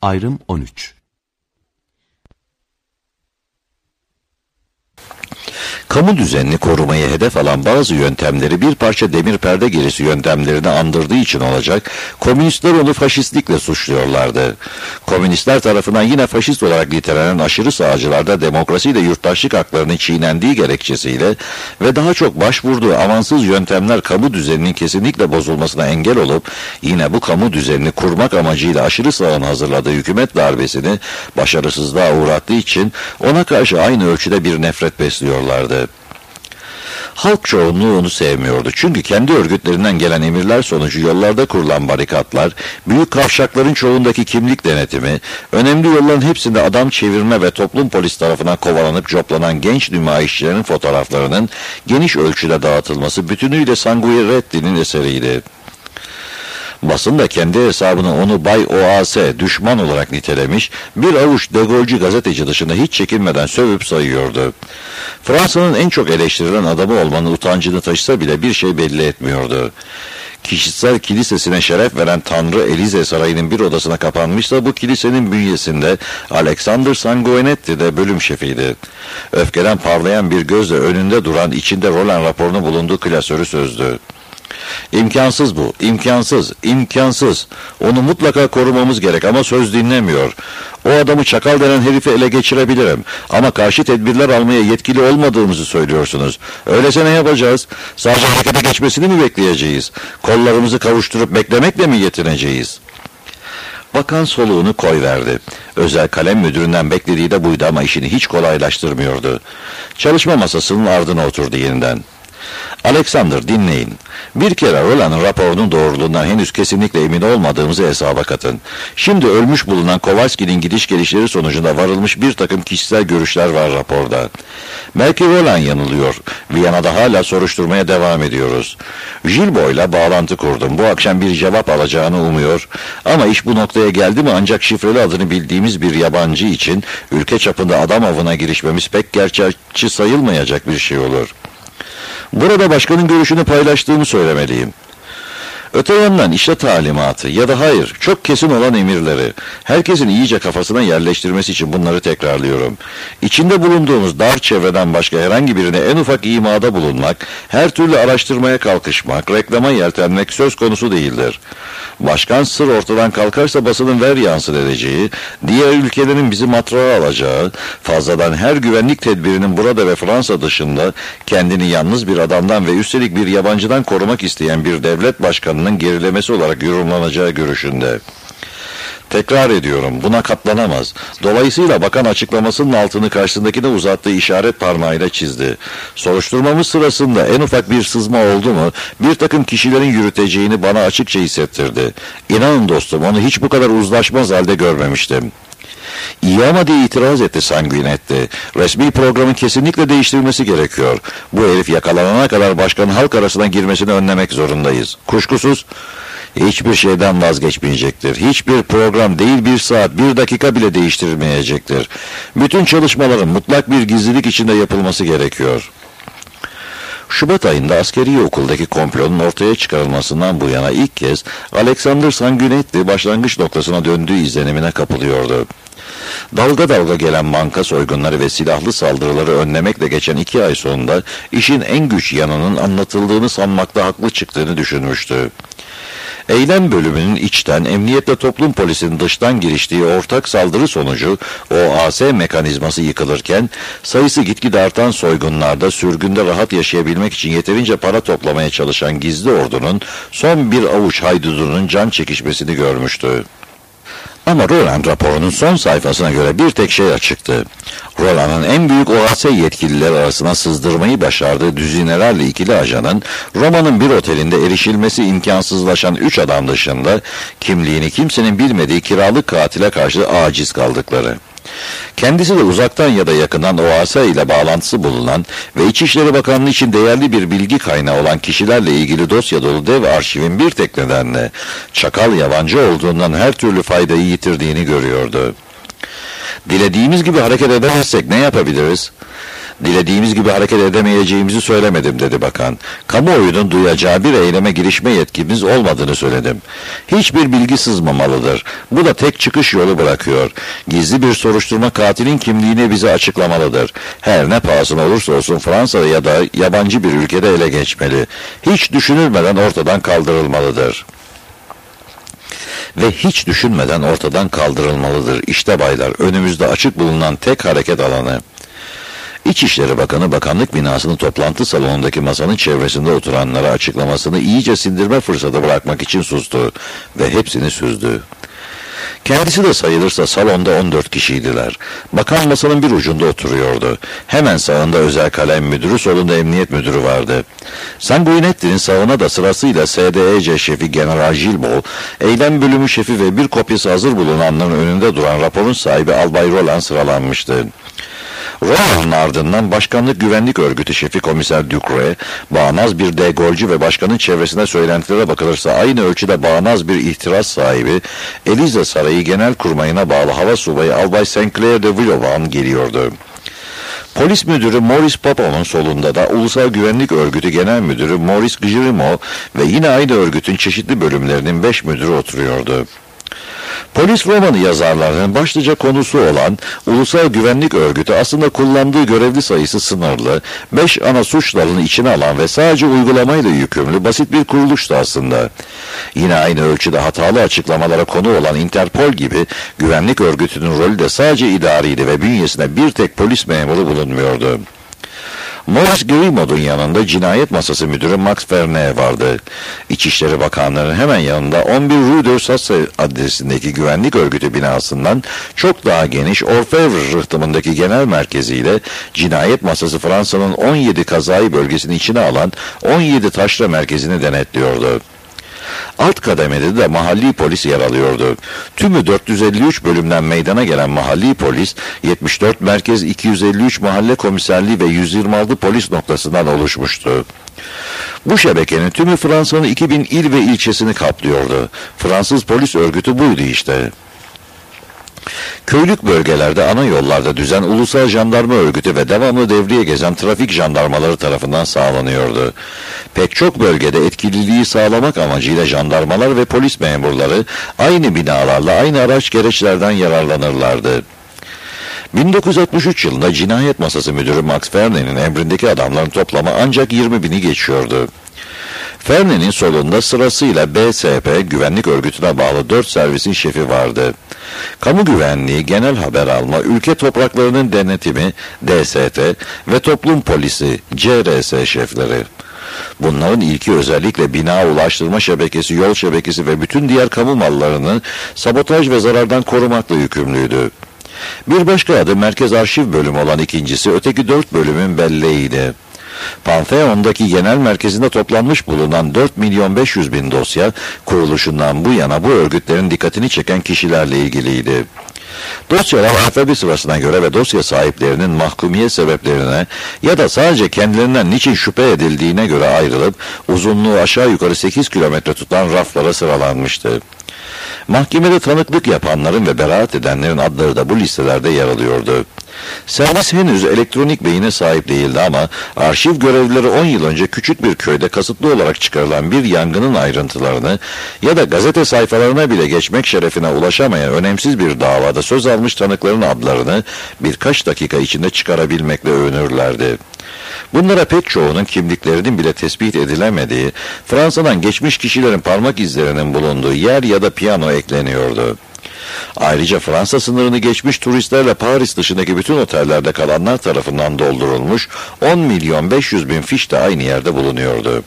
Ayrım 13. Kamu düzenini korumayı hedef alan bazı yöntemleri bir parça demir perde gerisi yöntemlerini andırdığı için olacak, komünistler onu faşistlikle suçluyorlardı. Komünistler tarafından yine faşist olarak nitelenen aşırı sağcılarda demokrasiyle yurttaşlık haklarının çiğnendiği gerekçesiyle ve daha çok başvurduğu amansız yöntemler kamu düzeninin kesinlikle bozulmasına engel olup, yine bu kamu düzenini kurmak amacıyla aşırı sağın hazırladığı hükümet darbesini başarısızlığa uğrattığı için ona karşı aynı ölçüde bir nefret besliyorlardı. Halk çoğunluğu onu sevmiyordu. Çünkü kendi örgütlerinden gelen emirler sonucu yollarda kurulan barikatlar, büyük kavşakların çoğundaki kimlik denetimi, önemli yolların hepsinde adam çevirme ve toplum polis tarafından kovalanıp coplanan genç nümayişçilerin fotoğraflarının geniş ölçüde dağıtılması bütünüyle Sanguinetti'nin eseriydi. Basın da kendi hesabına onu Bay OAS düşman olarak nitelemiş, bir avuç degolcu gazeteci dışında hiç çekinmeden sövüp sayıyordu. Fransa'nın en çok eleştirilen adamı olmanın utancını taşısa bile bir şey belli etmiyordu. Kişisel kilisesine şeref veren Tanrı Elize Sarayı'nın bir odasına kapanmışsa bu kilisenin bünyesinde Alexander Sanguinetti de bölüm şefiydi. Öfkeden parlayan bir gözle önünde duran içinde Roland raporunu bulunduğu klasörü sözdü. İmkansız bu, imkansız, imkansız. Onu mutlaka korumamız gerek ama söz dinlemiyor. O adamı çakal denen herifi ele geçirebilirim. Ama karşı tedbirler almaya yetkili olmadığımızı söylüyorsunuz. Öyleyse ne yapacağız? Sadece harekete geçmesini mi bekleyeceğiz? Kollarımızı kavuşturup beklemekle mi yetineceğiz? Bakan soluğunu koyverdi. Özel kalem müdüründen beklediği de buydu ama işini hiç kolaylaştırmıyordu. Çalışma masasının ardına oturdu yeniden. Alexander, dinleyin. Bir kere Roland'ın raporunun doğruluğundan henüz kesinlikle emin olmadığımızı hesaba katın. Şimdi ölmüş bulunan Kowalski'nin gidiş gelişleri sonucunda varılmış bir takım kişisel görüşler var raporda. Belki Roland yanılıyor. Viyana'da hala soruşturmaya devam ediyoruz. Gilboa'yla bağlantı kurdum. Bu akşam bir cevap alacağını umuyor. Ama iş bu noktaya geldi mi ancak şifreli adını bildiğimiz bir yabancı için ülke çapında adam avına girişmemiz pek gerçekçi sayılmayacak bir şey olur. Burada başkanın görüşünü paylaştığımı söylemeliyim. Öte yandan işte talimatı ya da hayır çok kesin olan emirleri herkesin iyice kafasına yerleştirmesi için bunları tekrarlıyorum. İçinde bulunduğumuz dar çevreden başka herhangi birine en ufak imada bulunmak, her türlü araştırmaya kalkışmak, reklama yeltenmek söz konusu değildir. Başkan sır ortadan kalkarsa basının ver yansın edeceği, diğer ülkelerin bizi matrağa alacağı, fazladan her güvenlik tedbirinin burada ve Fransa dışında kendini yalnız bir adamdan ve üstelik bir yabancıdan korumak isteyen bir devlet başkanının gerilemesi olarak yorumlanacağı görüşünde. Tekrar ediyorum, buna katlanamaz. Dolayısıyla bakan açıklamasının altını karşısındakine uzattığı işaret parmağıyla çizdi. Soruşturmamız sırasında en ufak bir sızma oldu mu, bir takım kişilerin yürüteceğini bana açıkça hissettirdi. İnanın dostum, onu hiç bu kadar uzlaşmaz halde görmemiştim. İyi ama diye itiraz etti Sanguinetti. Resmi programın kesinlikle değiştirilmesi gerekiyor. Bu herif yakalanana kadar başkanın halk arasına girmesini önlemek zorundayız. Kuşkusuz hiçbir şeyden vazgeçmeyecektir. Hiçbir program değil bir saat, bir dakika bile değiştirilmeyecektir. Bütün çalışmaların mutlak bir gizlilik içinde yapılması gerekiyor. Şubat ayında askeri okuldaki komplonun ortaya çıkarılmasından bu yana ilk kez Alexander Sanguinetti başlangıç noktasına döndüğü izlenimine kapılıyordu. Dalga dalga gelen banka soygunları ve silahlı saldırıları önlemekle geçen 2 ay sonunda işin en güç yanının anlatıldığını sanmakta haklı çıktığını düşünmüştü. Eylem bölümünün içten, emniyetle toplum polisinin dıştan giriştiği ortak saldırı sonucu OAS mekanizması yıkılırken, sayısı gitgide artan soygunlarda sürgünde rahat yaşayabilmek için yeterince para toplamaya çalışan gizli ordunun son bir avuç haydudunun can çekişmesini görmüştü. Ama Roland raporunun son sayfasına göre bir tek şey açıktı. Roland'ın en büyük OAS yetkilileri arasına sızdırmayı başardığı düzinelerle ikili ajanın Roma'nın bir otelinde erişilmesi imkansızlaşan 3 adam dışında kimliğini kimsenin bilmediği kiralık katile karşı aciz kaldıkları. Kendisi de uzaktan ya da yakından OAS ile bağlantısı bulunan ve İçişleri Bakanlığı için değerli bir bilgi kaynağı olan kişilerle ilgili dosya dolu dev arşivin bir tek nedenle çakal yabancı olduğundan her türlü faydayı yitirdiğini görüyordu. Dilediğimiz gibi hareket edemezsek ne yapabiliriz? Dilediğimiz gibi hareket edemeyeceğimizi söylemedim dedi bakan. Kamuoyunun duyacağı bir eyleme girişme yetkimiz olmadığını söyledim. Hiçbir bilgi sızmamalıdır. Bu da tek çıkış yolu bırakıyor. Gizli bir soruşturma katilin kimliğini bize açıklamalıdır. Her ne pahasına olursa olsun Fransa'da ya da yabancı bir ülkede ele geçmeli. Hiç düşünülmeden ortadan kaldırılmalıdır. Ve hiç düşünmeden ortadan kaldırılmalıdır. İşte baylar, önümüzde açık bulunan tek hareket alanı. İçişleri Bakanı bakanlık binasının toplantı salonundaki masanın çevresinde oturanlara açıklamasını iyice sindirme fırsatı bırakmak için sustu ve hepsini süzdü. Kendisi de sayılırsa salonda 14 kişiydiler. Bakan masanın bir ucunda oturuyordu. Hemen sağında özel kalem müdürü, solunda emniyet müdürü vardı. Sanguinetti'nin sağına da sırasıyla SDEC şefi General Gilbo, eylem bölümü şefi ve bir kopyası hazır bulunanların önünde duran raporun sahibi Albay Roland sıralanmıştı. Roland'ın ardından Başkanlık Güvenlik Örgütü şefi Komiser Ducre, bağnaz bir de Gaulle'cu ve başkanın çevresine söylentilere bakılırsa aynı ölçüde bağnaz bir ihtiras sahibi, Elize Sarayı Genelkurmayı'na bağlı hava subayı Albay Saint-Clair de Villauvan geliyordu. Polis müdürü Maurice Papon'un solunda da Ulusal Güvenlik Örgütü Genel Müdürü Maurice Grimaud ve yine aynı örgütün çeşitli bölümlerinin 5 müdürü oturuyordu. Polis romanı yazarlarının başlıca konusu olan Ulusal Güvenlik Örgütü aslında kullandığı görevli sayısı sınırlı, 5 ana suç dalını içine alan ve sadece uygulamayla yükümlü basit bir kuruluştu aslında. Yine aynı ölçüde hatalı açıklamalara konu olan Interpol gibi güvenlik örgütünün rolü de sadece idariydi ve bünyesinde bir tek polis memuru bulunmuyordu. Maurice Grimaud'un yanında cinayet masası müdürü Max Vernet vardı. İçişleri Bakanlığı'nın hemen yanında 11 Rue de Sasse adresindeki güvenlik örgütü binasından çok daha geniş Orfevre rıhtımındaki genel merkeziyle cinayet masası Fransa'nın 17 kazayı bölgesini içine alan 17 taşra merkezini denetliyordu. Alt kademede de mahalli polis yer alıyordu. Tümü 453 bölümden meydana gelen mahalli polis, 74 merkez, 253 mahalle komiserliği ve 126 polis noktasından oluşmuştu. Bu şebekenin tümü Fransa'nın 2000 il ve ilçesini kaplıyordu. Fransız polis örgütü buydu işte. Köylük bölgelerde ana yollarda düzen Ulusal Jandarma Örgütü ve devamlı devriye gezen trafik jandarmaları tarafından sağlanıyordu. Pek çok bölgede etkililiği sağlamak amacıyla jandarmalar ve polis memurları aynı binalarla aynı araç gereçlerden yararlanırlardı. 1963 yılında cinayet masası müdürü Max Vernet'in emrindeki adamların toplamı ancak 20.000'i geçiyordu. Vernet'in solunda sırasıyla BSP güvenlik örgütüne bağlı 4 servisin şefi vardı. Kamu güvenliği, genel haber alma, ülke topraklarının denetimi DST ve toplum polisi CRS şefleri. Bunların ilki özellikle bina, ulaştırma şebekesi, yol şebekesi ve bütün diğer kamu mallarını sabotaj ve zarardan korumakla yükümlüydü. Bir başka adı Merkez Arşiv Bölümü olan ikincisi, öteki 4 bölümün belleğiydi. Pantheon'daki genel merkezinde toplanmış bulunan 4.500.000 dosya, kuruluşundan bu yana bu örgütlerin dikkatini çeken kişilerle ilgiliydi. Dosyalar alfabe sırasına göre ve dosya sahiplerinin mahkumiyet sebeplerine ya da sadece kendilerinden niçin şüphe edildiğine göre ayrılıp uzunluğu aşağı yukarı 8 kilometre tutan raflara sıralanmıştı. Mahkemede tanıklık yapanların ve beraat edenlerin adları da bu listelerde yer alıyordu. Servis henüz elektronik beyine sahip değildi ama arşiv görevlileri 10 yıl önce küçük bir köyde kasıtlı olarak çıkarılan bir yangının ayrıntılarını ya da gazete sayfalarına bile geçmek şerefine ulaşamayan önemsiz bir davada söz almış tanıkların adlarını birkaç dakika içinde çıkarabilmekle övünürlerdi. Bunlara pek çoğunun kimliklerinin bile tespit edilemediği, Fransa'dan geçmiş kişilerin parmak izlerinin bulunduğu yer ya da piyano ekleniyordu. Ayrıca Fransa sınırını geçmiş turistlerle Paris dışındaki bütün otellerde kalanlar tarafından doldurulmuş 10.500.000 fiş de aynı yerde bulunuyordu.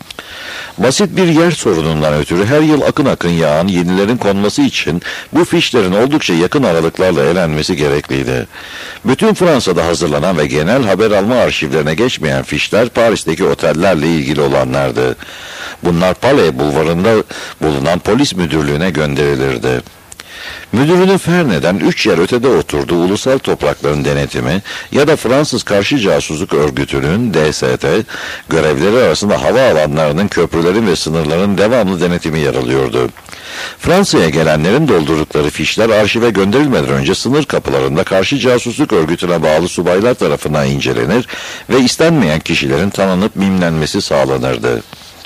Basit bir yer sorunundan ötürü her yıl akın akın yağan yenilerin konması için bu fişlerin oldukça yakın aralıklarla elenmesi gerekliydi. Bütün Fransa'da hazırlanan ve genel haber alma arşivlerine geçmeyen fişler Paris'teki otellerle ilgili olanlardı. Bunlar Palais bulvarında bulunan polis müdürlüğüne gönderilirdi. Müdürünün Fernet'den 3 yer ötede oturduğu ulusal toprakların denetimi ya da Fransız Karşı Casusluk Örgütü'nün DST görevleri arasında hava alanlarının, köprülerin ve sınırların devamlı denetimi yer alıyordu. Fransa'ya gelenlerin doldurdukları fişler arşive gönderilmeden önce sınır kapılarında karşı casusluk örgütüne bağlı subaylar tarafından incelenir ve istenmeyen kişilerin tanınıp mimlenmesi sağlanırdı.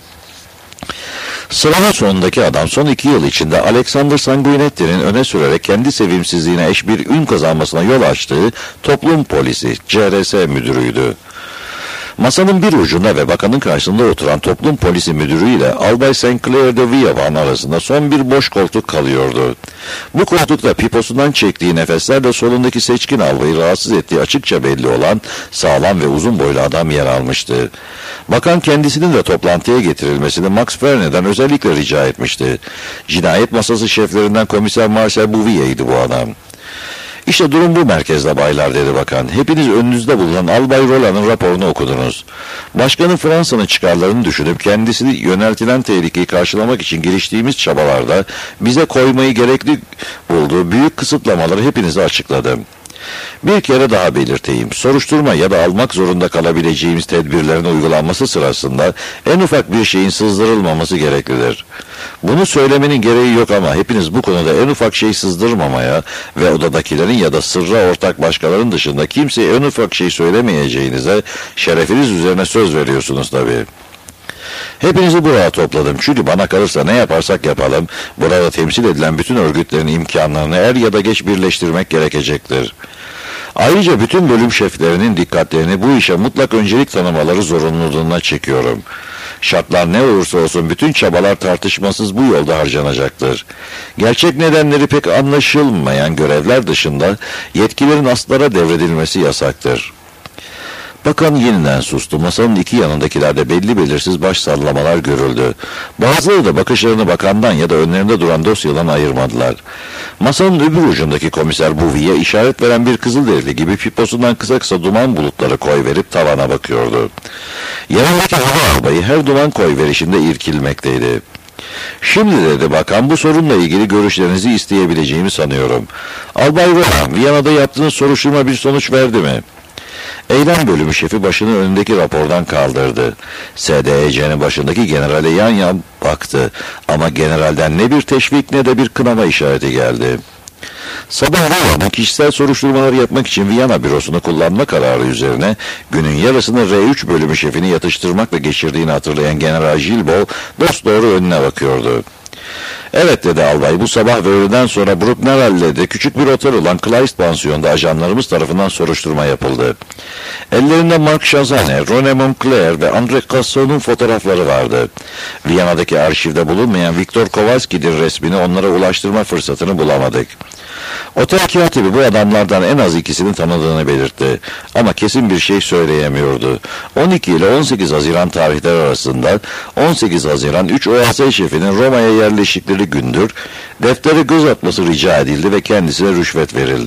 Sıranın sonundaki adam son 2 yıl içinde Alexander Sanguinetti'nin öne sürerek kendi sevimsizliğine eş bir ün kazanmasına yol açtığı toplum polisi, CRS müdürüydü. Masanın bir ucunda ve bakanın karşısında oturan toplum polisi müdürüyle Albay Sinclair de Villavan arasında son bir boş koltuk kalıyordu. Bu koltukta piposundan çektiği nefeslerle solundaki seçkin albayı rahatsız ettiği açıkça belli olan sağlam ve uzun boylu adam yer almıştı. Bakan kendisinin de toplantıya getirilmesini Max Verne'den özellikle rica etmişti. Cinayet masası şeflerinden komiser Marcel Bouvier'ydi bu adam. İşte durum bu merkezde baylar, dedi bakan. Hepiniz önünüzde bulunan Albay Roland'ın raporunu okudunuz. Başkanın Fransa'nın çıkarlarını düşünüp kendisini yöneltilen tehlikeyi karşılamak için giriştiğimiz çabalarda bize koymayı gerekli bulduğu büyük kısıtlamaları hepinize açıkladım. Bir kere daha belirteyim. Soruşturma ya da almak zorunda kalabileceğimiz tedbirlerin uygulanması sırasında en ufak bir şeyin sızdırılmaması gereklidir. Bunu söylemenin gereği yok ama hepiniz bu konuda en ufak şey sızdırmamaya ve odadakilerin ya da sırra ortak başkalarının dışında kimseye en ufak şey söylemeyeceğinize şerefiniz üzerine söz veriyorsunuz tabii. Hepinizi buraya topladım çünkü bana kalırsa ne yaparsak yapalım burada temsil edilen bütün örgütlerin imkanlarını er ya da geç birleştirmek gerekecektir. Ayrıca bütün bölüm şeflerinin dikkatlerini bu işe mutlak öncelik tanımaları zorunluluğuna çekiyorum. Şartlar ne olursa olsun bütün çabalar tartışmasız bu yolda harcanacaktır. Gerçek nedenleri pek anlaşılmayan görevler dışında yetkilerin aslara devredilmesi yasaktır. Bakan yeniden sustu. Masanın iki yanındakilerde belli belirsiz baş sallamalar görüldü. Bazıları da bakışlarını bakandan ya da önlerinde duran dosyadan ayırmadılar. Masanın öbür ucundaki komiser Bouvier işaret veren bir kızılderili gibi piposundan kısa kısa duman bulutları koyverip tavana bakıyordu. Yanındaki hava albayı her duman koyverişinde irkilmekteydi. Şimdi, dedi bakan, bu sorunla ilgili görüşlerinizi isteyebileceğimi sanıyorum. Albay Roland, Viyana'da yaptığınız soruşturma bir sonuç verdi mi? Eylem bölümü şefi başını önündeki rapordan kaldırdı. SDEC'nin başındaki generale yan yan baktı. Ama generalden ne bir teşvik ne de bir kınama işareti geldi. Sabah Roland'ın kişisel soruşturmaları yapmak için Viyana bürosunu kullanma kararı üzerine günün yarısını R3 bölümü şefini yatıştırmakla geçirdiğini hatırlayan General Gilbo dosdoğru önüne bakıyordu. Evet, dedi albay, bu sabah ve öğleden sonra Bruckner'de küçük bir otel olan Kleist pansiyonda ajanlarımız tarafından soruşturma yapıldı. Ellerinde Marc Chazanne, René Moncler ve André Casson'un fotoğrafları vardı. Viyana'daki arşivde bulunmayan Viktor Kowalski'nin resmini onlara ulaştırma fırsatını bulamadık. Otel katibi bu adamlardan en az ikisini tanıdığını belirtti. Ama kesin bir şey söyleyemiyordu. 12 ile 18 Haziran tarihleri arasında 18 Haziran 3 OAS şefinin Roma'ya yerleştikleri gündür deftere göz atması rica edildi ve kendisine rüşvet verildi.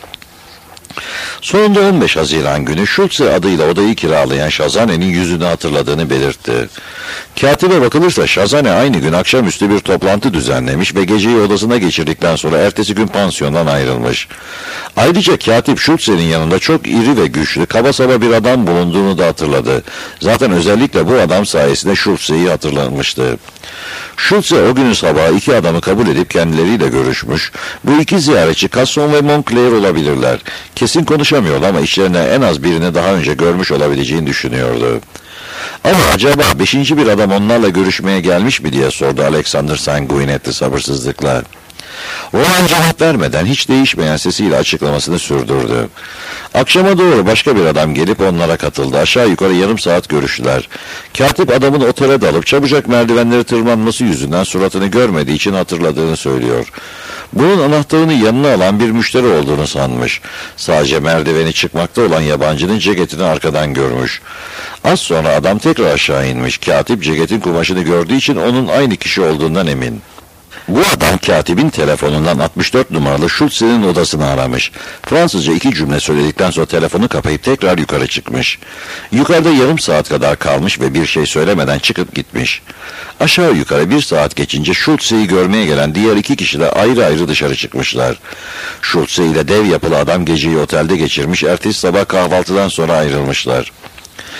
Sonunda 15 Haziran günü Schulze adıyla odayı kiralayan Chazanne'nin yüzünü hatırladığını belirtti. Katibe bakılırsa Chazanne aynı gün akşamüstü bir toplantı düzenlemiş ve geceyi odasına geçirdikten sonra ertesi gün pansiyondan ayrılmış. Ayrıca katip Schulze'nin yanında çok iri ve güçlü, kaba saba bir adam bulunduğunu da hatırladı. Zaten özellikle bu adam sayesinde Schulze'yi hatırlanmıştı. Schulze o günün sabahı iki adamı kabul edip kendileriyle görüşmüş. Bu iki ziyaretçi Casson ve Moncler olabilirler. Kesin konuşamıyordu ama içlerinden en az birini daha önce görmüş olabileceğini düşünüyordu. Ama acaba beşinci bir adam onlarla görüşmeye gelmiş mi diye sordu Alexander Sanguinetti sabırsızlıkla. Roland cevap vermeden hiç değişmeyen sesiyle açıklamasını sürdürdü. Akşama doğru başka bir adam gelip onlara katıldı. Aşağı yukarı yarım saat görüştüler. Katip adamın otele dalıp çabucak merdivenleri tırmanması yüzünden suratını görmediği için hatırladığını söylüyor. Bunun anahtarını yanına alan bir müşteri olduğunu sanmış. Sadece merdiveni çıkmakta olan yabancının ceketini arkadan görmüş. Az sonra adam tekrar aşağı inmiş. Katip ceketin kumaşını gördüğü için onun aynı kişi olduğundan emin. Bu adam katibin telefonundan 64 numaralı Schulze'nin odasını aramış. Fransızca 2 cümle söyledikten sonra telefonu kapayıp tekrar yukarı çıkmış. Yukarıda yarım saat kadar kalmış ve bir şey söylemeden çıkıp gitmiş. Aşağı yukarı 1 saat geçince Schulze'yi görmeye gelen diğer 2 kişi de ayrı ayrı dışarı çıkmışlar. Schulze ile dev yapılı adam geceyi otelde geçirmiş, ertesi sabah kahvaltıdan sonra ayrılmışlar.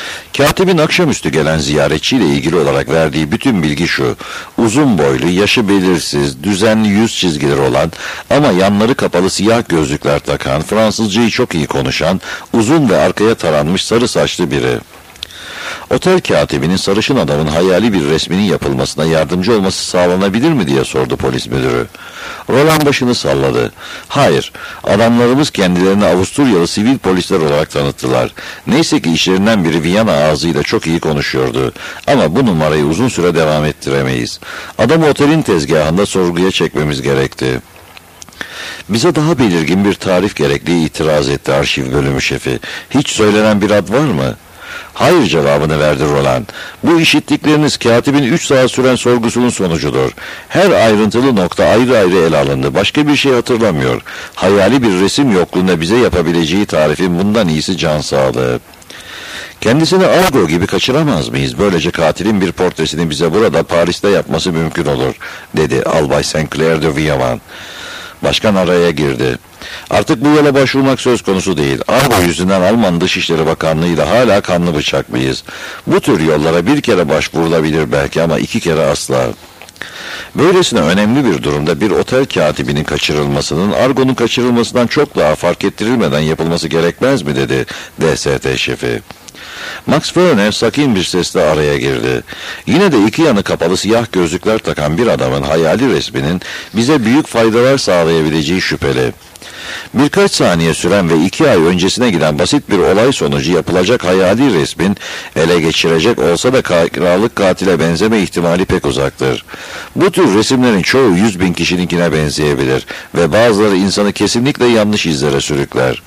Katibin akşamüstü gelen ziyaretçiyle ilgili olarak verdiği bütün bilgi şu: uzun boylu, yaşı belirsiz, düzenli yüz çizgileri olan ama yanları kapalı siyah gözlükler takan, Fransızcayı çok iyi konuşan, uzun ve arkaya taranmış sarı saçlı biri. Otel katibinin sarışın adamın hayali bir resminin yapılmasına yardımcı olması sağlanabilir mi diye sordu polis müdürü. Roland başını salladı. Hayır, adamlarımız kendilerini Avusturyalı sivil polisler olarak tanıttılar. Neyse ki işlerinden biri Viyana ağzıyla çok iyi konuşuyordu. Ama bu numarayı uzun süre devam ettiremeyiz. Adamı otelin tezgahında sorguya çekmemiz gerekti. Bize daha belirgin bir tarif gerektiği itiraz etti arşiv bölümü şefi. Hiç söylenen bir ad var mı? Hayır cevabını verdi Roland. Bu işittikleriniz katibin 3 saat süren sorgusunun sonucudur. Her ayrıntılı nokta ayrı ayrı ele alındı. Başka bir şey hatırlamıyor. Hayali bir resim yokluğunda bize yapabileceği tarifin bundan iyisi can sağlığı. Kendisini Argo gibi kaçıramaz mıyız? Böylece katilin bir portresini bize burada Paris'te yapması mümkün olur, dedi Albay Sinclair de Villavan. Başkan araya girdi. Artık bu yola başvurmak söz konusu değil. Argo yüzünden Alman Dışişleri Bakanlığı'yla hala kanlı bıçak mıyız? Bu tür yollara bir kere başvurulabilir belki ama 2 kere asla. Böylesine önemli bir durumda bir otel katibinin kaçırılmasının Argo'nun kaçırılmasından çok daha fark ettirilmeden yapılması gerekmez mi, dedi DST şefi. Max Ferner sakin bir sesle araya girdi. Yine de 2 yanı kapalı siyah gözlükler takan bir adamın hayali resminin bize büyük faydalar sağlayabileceği şüpheli. Birkaç saniye süren ve 2 ay öncesine giden basit bir olay sonucu yapılacak hayali resmin ele geçirecek olsa da kiralık katile benzeme ihtimali pek uzaktır. Bu tür resimlerin çoğu 100.000 kişininkine benzeyebilir ve bazıları insanı kesinlikle yanlış izlere sürükler.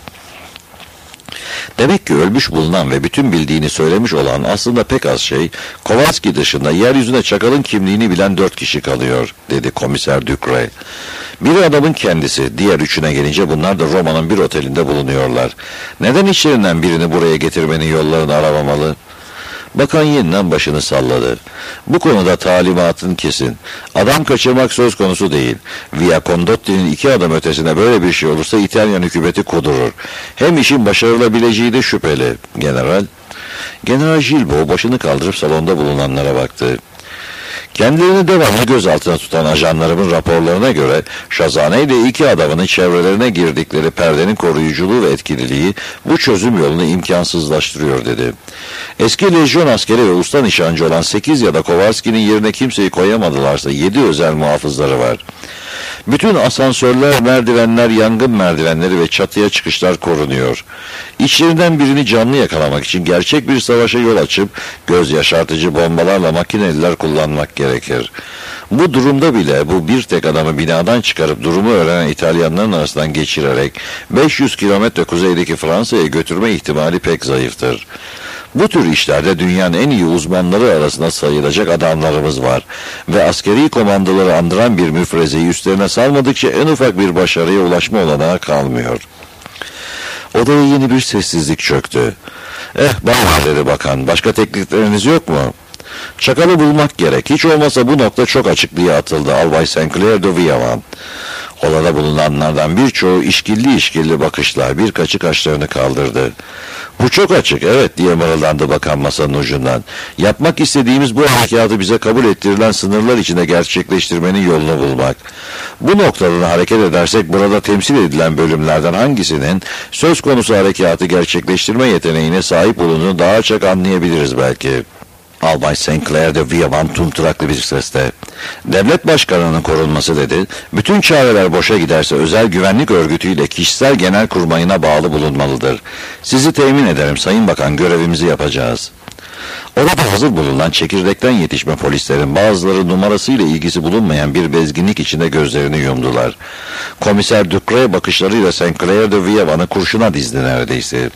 Demek ki ölmüş bulunan ve bütün bildiğini söylemiş olan aslında pek az şey, Kowalski dışında yeryüzüne çakalın kimliğini bilen 4 kişi kalıyor, dedi komiser Ducre. Biri adamın kendisi, diğer 3'üne gelince bunlar da Roma'nın bir otelinde bulunuyorlar. Neden içlerinden birini buraya getirmenin yollarını aramamalı? Bakan yeniden başını salladı. Bu konuda talimatın kesin. Adam kaçırmak söz konusu değil. Via Condotti'nin 2 adım ötesine böyle bir şey olursa İtalyan hükümeti kudurur. Hem işin başarılabileceği de şüpheli. General Gilbo başını kaldırıp salonda bulunanlara baktı. Kendilerini devamlı gözaltına tutan ajanlarımın raporlarına göre Şazane ile 2 adamının çevrelerine girdikleri perdenin koruyuculuğu ve etkililiği bu çözüm yolunu imkansızlaştırıyor, dedi. Eski lejyon askeri ve usta nişancı olan 8 ya da Kowalski'nin yerine kimseyi koyamadılarsa 7 özel muhafızları var. Bütün asansörler, merdivenler, yangın merdivenleri ve çatıya çıkışlar korunuyor. İçlerinden birini canlı yakalamak için gerçek bir savaşa yol açıp göz yaşartıcı bombalarla makineliler kullanmak gerekir. Bu durumda bile bu bir tek adamı binadan çıkarıp durumu öğrenen İtalyanların arasından geçirerek 500 kilometre kuzeydeki Fransa'ya götürme ihtimali pek zayıftır. Bu tür işlerde dünyanın en iyi uzmanları arasında sayılacak adamlarımız var ve askeri komandoları andıran bir müfrezeyi üstlerine salmadıkça en ufak bir başarıya ulaşma olanağı kalmıyor. Odaya yeni bir sessizlik çöktü. Bana, dedi bakan, başka teklifleriniz yok mu? Çakalı bulmak gerek. Hiç olmasa bu nokta çok açık diye atıldı Albay Sinclair de Villavan. Odada bulunanlardan birçoğu işkilli bakışlar, birkaçı kaşlarını kaldırdı. Bu çok açık, evet, diye mırıldandı bakan masanın ucundan. Yapmak istediğimiz bu harekatı bize kabul ettirilen sınırlar içinde gerçekleştirmenin yolunu bulmak. Bu noktadan hareket edersek burada temsil edilen bölümlerden hangisinin söz konusu harekatı gerçekleştirme yeteneğine sahip olduğunu daha çok anlayabiliriz belki. Albay Sinclair de Villavan tumturaklı bir sesle, devlet başkanının korunması, dedi. Bütün çareler boşa giderse özel güvenlik örgütüyle kişisel genelkurmayına bağlı bulunmalıdır. Sizi temin ederim Sayın Bakan, görevimizi yapacağız. Orada hazır bulunan çekirdekten yetişme polislerin bazıları numarasıyla ilgisi bulunmayan bir bezginlik içinde gözlerini yumdular. Komiser Ducre bakışlarıyla Sinclair de Villavan'ı kurşuna dizdi neredeyse.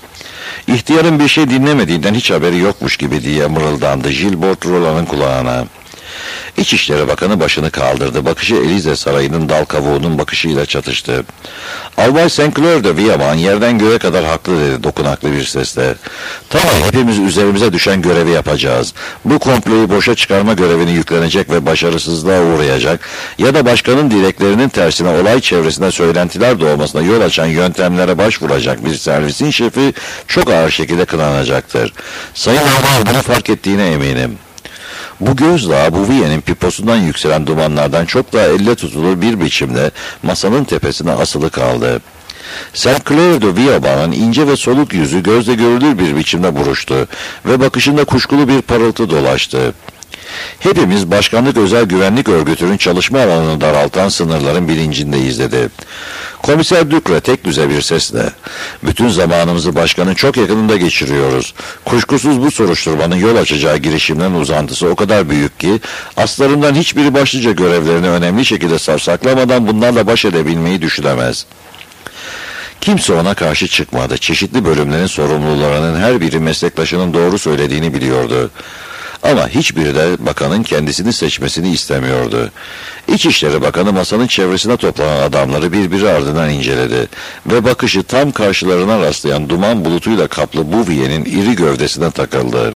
İhtiyarın bir şey dinlemediğinden hiç haberi yokmuş gibi diye mırıldandı Gilbert Roland'ın kulağına. İçişleri Bakanı başını kaldırdı. Bakışı Elize Sarayı'nın dal kavuğunun bakışıyla çatıştı. Albay St. Clair de Villaman yerden göğe kadar haklı dedi dokunaklı bir sesle. Tamam, hepimiz üzerimize düşen görevi yapacağız. Bu komployu boşa çıkarma görevini yüklenecek ve başarısızlığa uğrayacak ya da başkanın dileklerinin tersine olay çevresinde söylentiler doğmasına yol açan yöntemlere başvuracak bir servisin şefi çok ağır şekilde kınanacaktır. Sayın Albay bunu fark ettiğine eminim. Bu gözdağı Bouvier'in piposundan yükselen dumanlardan çok daha elle tutulur bir biçimde masanın tepesine asılı kaldı. St. Clair de Villaman'ın ince ve soluk yüzü gözle görülür bir biçimde buruştu ve bakışında kuşkulu bir parıltı dolaştı. Hepimiz Başkanlık Özel Güvenlik Örgütü'nün çalışma alanını daraltan sınırların bilincindeyiz dedi. Komiser Dükre tek düze bir sesle, bütün zamanımızı başkanın çok yakınında geçiriyoruz. Kuşkusuz bu soruşturmanın yol açacağı girişimlerin uzantısı o kadar büyük ki, aslarından hiçbiri başlıca görevlerini önemli şekilde savsaklamadan bunlarla baş edebilmeyi düşünemez. Kimse ona karşı çıkmadı. Çeşitli bölümlerin sorumlularının her biri meslektaşının doğru söylediğini biliyordu. Ama hiçbiri de bakanın kendisini seçmesini istemiyordu. İçişleri Bakanı masanın çevresine toplanan adamları birbiri ardından inceledi ve bakışı tam karşılarına rastlayan duman bulutuyla kaplı Bouvier'in iri gövdesine takıldı.